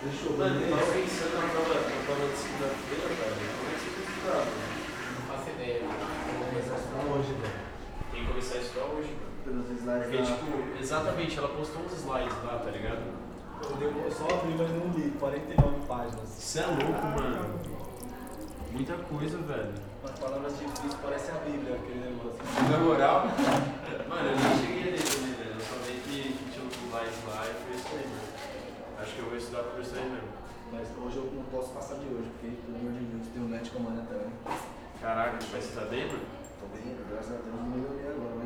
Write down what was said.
Fechou. Mano, eu tava pensando na prova de segunda-feira, velho. Como é que você tem estudado? Não faço ideia. Vou começar a estudar hoje, velho. Tem que começar a estudar hoje, mano. Pelos slides Porque, lá. tipo, exatamente, ela postou uns slides lá, tá ligado? Eu só abri, mas não li. 49 páginas. Você é louco, mano. Muita coisa, velho. As palavras difíceis parecem a Bíblia, aquele negócio. Na moral, mano, eu nem cheguei a ler também, velho. Eu só vi que tinha uns slides lá e foi isso aí, mano. Acho que eu vou estudar por isso aí mesmo. Mas hoje eu não posso passar de hoje, porque, pelo amor de Deus, tem um net comando também. Caraca, vai estudar bem, mano? Tô bem, graças a Deus, melhorei agora. Mas